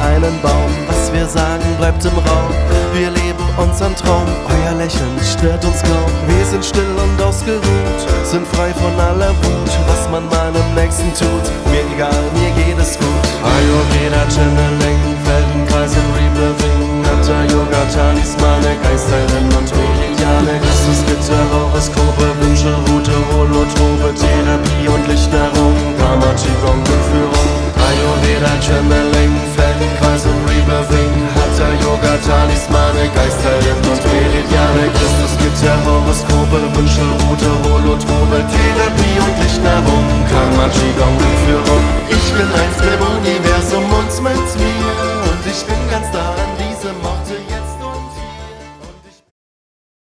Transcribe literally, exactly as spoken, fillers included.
einen Baum. Was wir sagen, bleibt im Raum. Wir leben unseren Traum, euer Lächeln stört uns kaum. Wir sind still und ausgeruht, sind frei von aller Wut. Was man meinem Nächsten tut, mir egal, mir geht es gut. Ayurveda, Channeling, Feldenkreis und Rebirthing, Hatha Yoga, Talismane, Geistheilen und Meridiane, Christusgitter, Horoskope, Wünsche, Route, Holotrope, Therapie und Lichtnahrung, Karma, Qigong und Führung. Ayurveda, Channeling, Feldenkreis und Rebirthing, Hatha Yoga, Talismane, Geistheilen und Meridiane, Christusgitter, Horoskope, Wünsche, Route, Holotrope, Therapie und Lichtnahrung, Karma, Qigong und Führung. Ich bin eins im Universum und mit mir